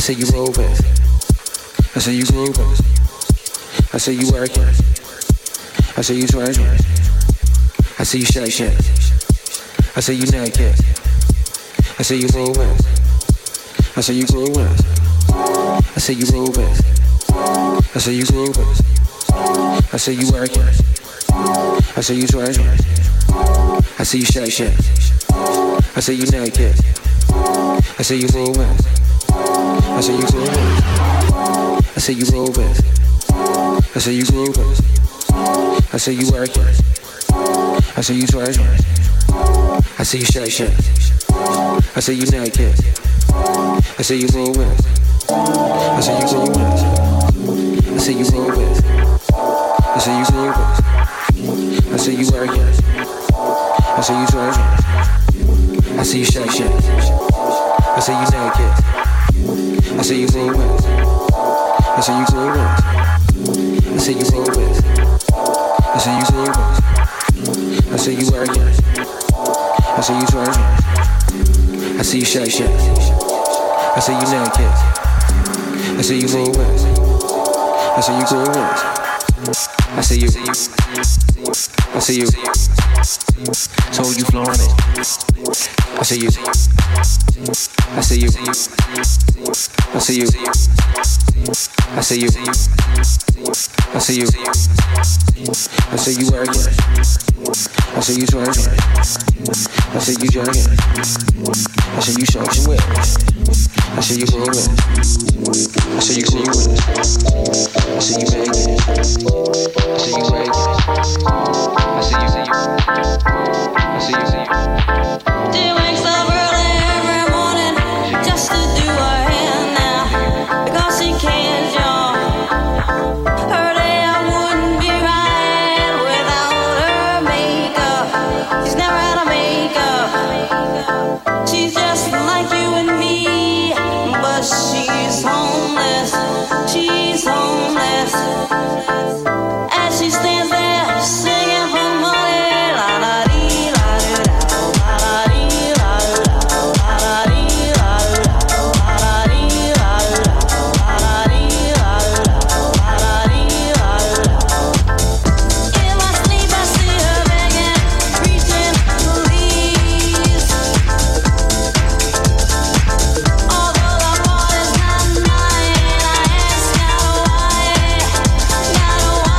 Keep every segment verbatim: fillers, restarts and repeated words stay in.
say you roving. I say you grooving. I say you working. I say you twerking. I say you shake shake. I say you naked. I say you moving. I say you grooving. I say you roving. I say you grooving. I say you working. I say you twerking. I say you shake shake. I say you naked. I say you moving. I say you grooving. I say you roving. I say you grooving. I say you working. I say you twerking. I say you shake shake. I say you naked. I say you moving. I say you grooving. I say you roving. I say you grooving. I say you working. I say you twerking. I say you shake shake. I say you naked. I say you moving. I say you grooving. I say you roving. I say you grooving. I say you working. I say you twerking. I say you shake shake. I say you naked. I say you moving. I say you grooving. I say you. I say you. So you flooring it. I say you. I say you. I say you. I say you. I say you. I say you working. I say you twerking. I say you jerking. I say you shaking with. I say you moving. I say you grooving. I say you making. I say you breaking. I say you. I say you. She wakes up early every morning just to do her hair now because she can't jump. Her day wouldn't be right without her makeup. She's never had a makeup. She's just like you and me, but she's homeless. She's homeless. As she stands there singing for money, la la dee la dee da, la la dee la dee da, la la dee la dee da, la la dee la dee da, la la dee la dee da, la la dee la dee da. In my sleep I see her begging, preaching, please. Although the fault is not mine, I ask God why, God why.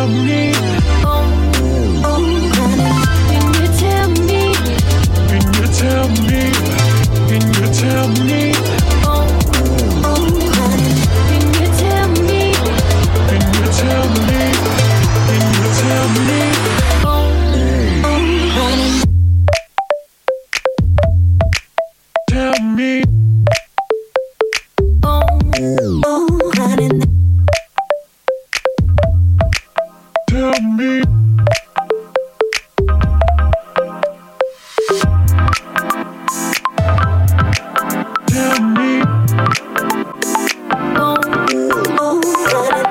me? Oh, oh, honey, can you tell me? Can you tell me? Can you tell me? Oh, oh, honey, can you tell me? Can you tell me? Can you tell me? Oh, oh, honey, tell me. Oh, oh, honey, tell me. Tell me. Oh, oh, honey.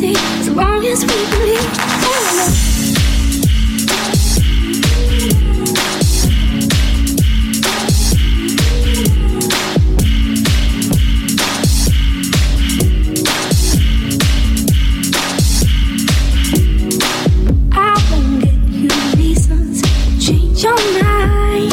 see, as long as we believe. I won't give you reasons to change your mind.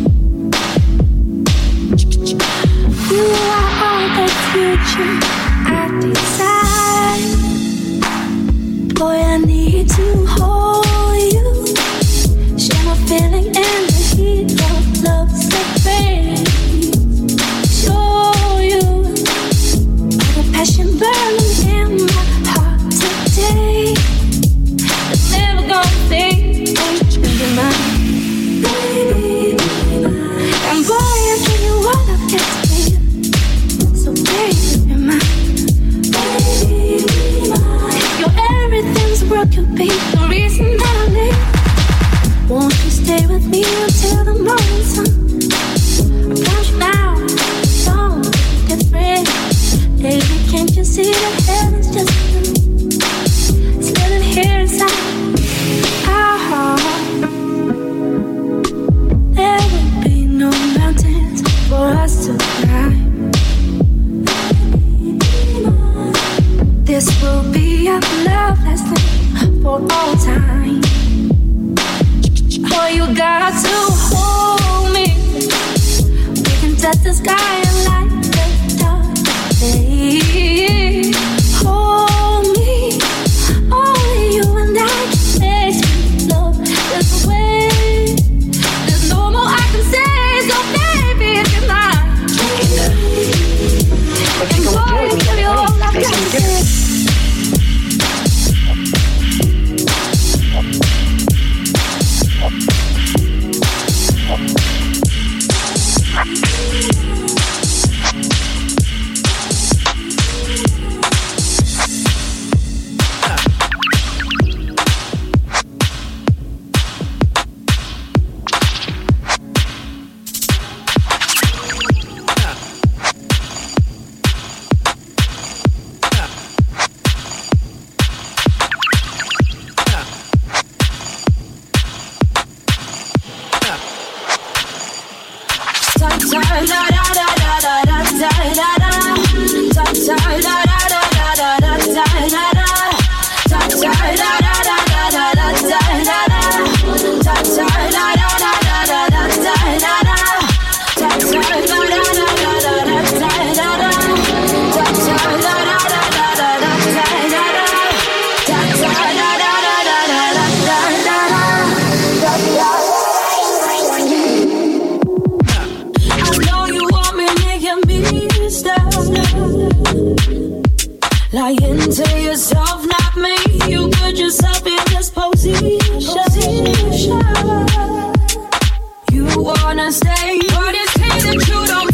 You are all the future I desire. Boy, I need to hold you. Share my feeling and the heat of love's affair. Show you all the passion burning in my heart today. It's never gonna fade. Change your mind, baby. And boy, I give you all I've got to give. So baby, you're mine, baby. You're everything's worth your be the reason that I live. Won't you stay with me until the morning sun? I promise you now, don't be different. Baby, can't you see that heaven's just blue? It's living here inside our heart. There will be no mountains for us to climb. This will be a love lasting for all time. Boy, you got to hold me. We can touch the sky and light the dark day. Hold me, only you and I can make sweet love this way. There's no more I can say, so baby, if you're mine. And boy, give you all I've got to say. Lying to yourself, not me. You put yourself in this position. You wanna stay, but it's clear that you don't